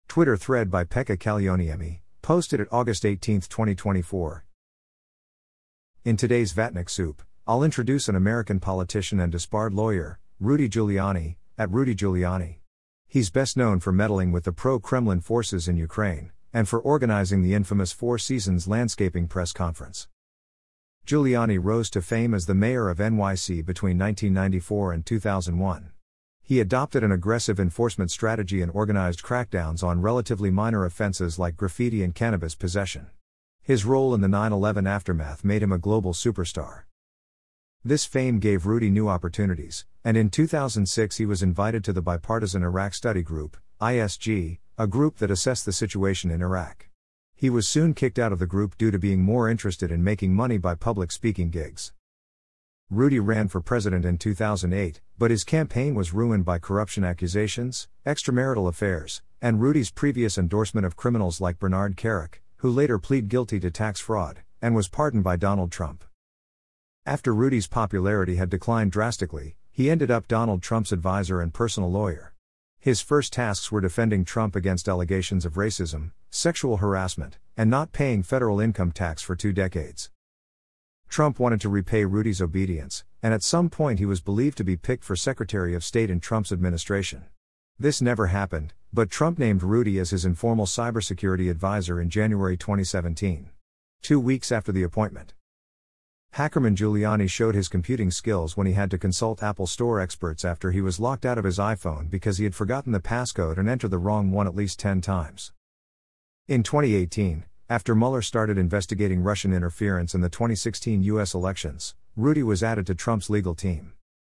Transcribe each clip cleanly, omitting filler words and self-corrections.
Twitter thread by Pekka Kallioniemi, posted at August 18, 2024. In today's Vatnik Soup, I'll introduce an American politician and disbarred lawyer, Rudy Giuliani, at Rudy Giuliani. He's best known for meddling with the pro-Kremlin forces in Ukraine, and for organizing the infamous Four Seasons landscaping press conference. Giuliani rose to fame as the mayor of NYC between 1994 and 2001. He adopted an aggressive enforcement strategy and organized crackdowns on relatively minor offenses like graffiti and cannabis possession. His role in the 9/11 aftermath made him a global superstar. This fame gave Rudy new opportunities, and in 2006 he was invited to the Bipartisan Iraq Study Group, ISG, a group that assessed the situation in Iraq. He was soon kicked out of the group due to being more interested in making money by public speaking gigs. Rudy ran for president in 2008, but his campaign was ruined by corruption accusations, extramarital affairs, and Rudy's previous endorsement of criminals like Bernard Kerik, who later pleaded guilty to tax fraud, and was pardoned by Donald Trump. After Rudy's popularity had declined drastically, he ended up Donald Trump's advisor and personal lawyer. His first tasks were defending Trump against allegations of racism, sexual harassment, and not paying federal income tax for 2 decades. Trump wanted to repay Rudy's obedience, and at some point he was believed to be picked for Secretary of State in Trump's administration. This never happened, but Trump named Rudy as his informal cybersecurity advisor in January 2017. 2 weeks after the appointment, hackerman Giuliani showed his computing skills when he had to consult Apple Store experts after he was locked out of his iPhone because he had forgotten the passcode and entered the wrong one at least 10 times. In 2018, after Mueller started investigating Russian interference in the 2016 U.S. elections, Rudy was added to Trump's legal team.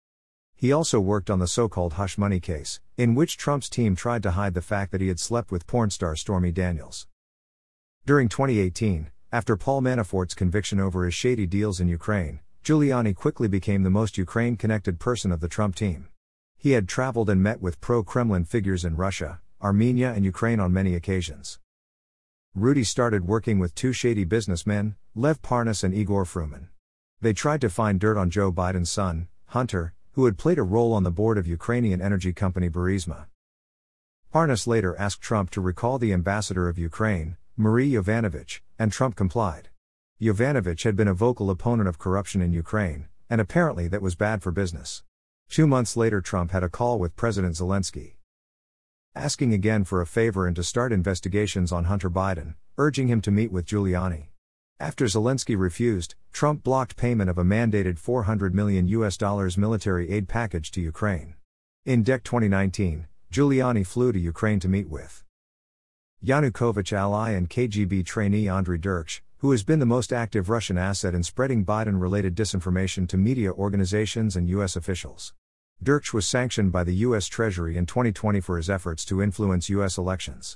He also worked on the so-called Hush Money case, in which Trump's team tried to hide the fact that he had slept with porn star Stormy Daniels. During 2018, after Paul Manafort's conviction over his shady deals in Ukraine, Giuliani quickly became the most Ukraine-connected person of the Trump team. He had traveled and met with pro-Kremlin figures in Russia, Armenia and Ukraine on many occasions. Rudy started working with 2 shady businessmen, Lev Parnas and Igor Fruman. They tried to find dirt on Joe Biden's son, Hunter, who had played a role on the board of Ukrainian energy company Burisma. Parnas later asked Trump to recall the ambassador of Ukraine, Marie Yovanovitch, and Trump complied. Yovanovitch had been a vocal opponent of corruption in Ukraine, and apparently that was bad for business. 2 months later Trump had a call with President Zelensky, asking again for a favor and to start investigations on Hunter Biden, urging him to meet with Giuliani. After Zelensky refused, Trump blocked payment of a mandated $400 million military aid package to Ukraine. In 2019, Giuliani flew to Ukraine to meet with Yanukovych ally and KGB trainee Andriy Derksh, who has been the most active Russian asset in spreading Biden-related disinformation to media organizations and U.S. officials. Derksh was sanctioned by the U.S. Treasury in 2020 for his efforts to influence U.S. elections.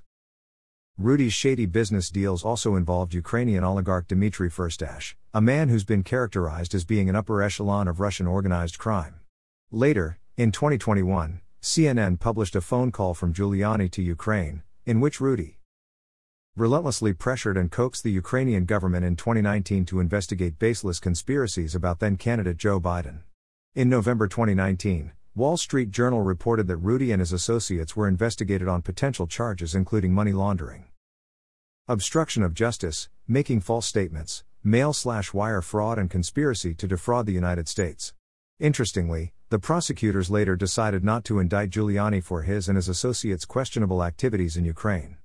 Rudy's shady business deals also involved Ukrainian oligarch Dmitry Firtash, a man who's been characterized as being an upper echelon of Russian organized crime. Later, in 2021, CNN published a phone call from Giuliani to Ukraine, in which Rudy relentlessly pressured and coaxed the Ukrainian government in 2019 to investigate baseless conspiracies about then-candidate Joe Biden. In November 2019, Wall Street Journal reported that Rudy and his associates were investigated on potential charges including money laundering, obstruction of justice, making false statements, mail/wire fraud and conspiracy to defraud the United States. Interestingly, the prosecutors later decided not to indict Giuliani for his and his associates' questionable activities in Ukraine.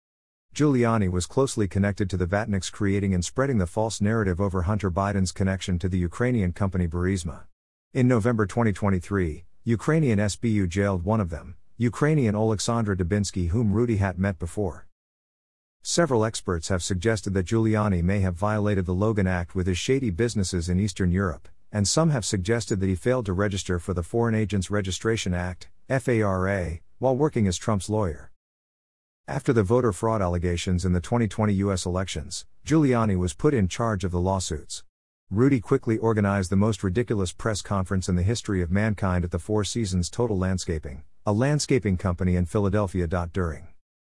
Giuliani was closely connected to the Vatniks, creating and spreading the false narrative over Hunter Biden's connection to the Ukrainian company Burisma. In November 2023, Ukrainian SBU jailed one of them, Ukrainian Oleksandra Dubinsky, whom Rudy had met before. Several experts have suggested that Giuliani may have violated the Logan Act with his shady businesses in Eastern Europe, and some have suggested that he failed to register for the Foreign Agents Registration Act, FARA, while working as Trump's lawyer. After the voter fraud allegations in the 2020 U.S. elections, Giuliani was put in charge of the lawsuits. Rudy quickly organized the most ridiculous press conference in the history of mankind at the Four Seasons Total Landscaping, a landscaping company in Philadelphia. During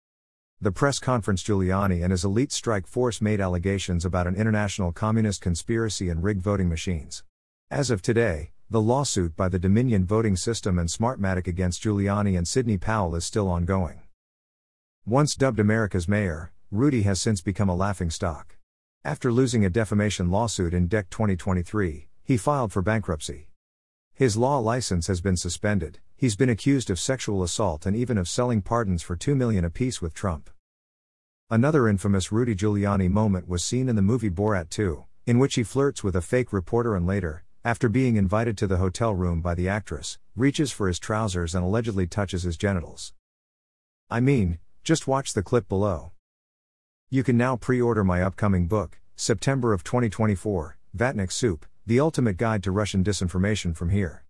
the press conference, Giuliani and his elite strike force made allegations about an international communist conspiracy and rigged voting machines. As of today, the lawsuit by the Dominion Voting System and Smartmatic against Giuliani and Sidney Powell is still ongoing. Once dubbed America's mayor, Rudy has since become a laughingstock. After losing a defamation lawsuit in DEC 2023, he filed for bankruptcy. His law license has been suspended. He's been accused of sexual assault and even of selling pardons for $2 million apiece with Trump. Another infamous Rudy Giuliani moment was seen in the movie Borat 2, in which he flirts with a fake reporter and later, after being invited to the hotel room by the actress, reaches for his trousers and allegedly touches his genitals. I mean, just watch the clip below. You can now pre-order my upcoming book, September of 2024, Vatnik Soup, The Ultimate Guide to Russian Disinformation from here.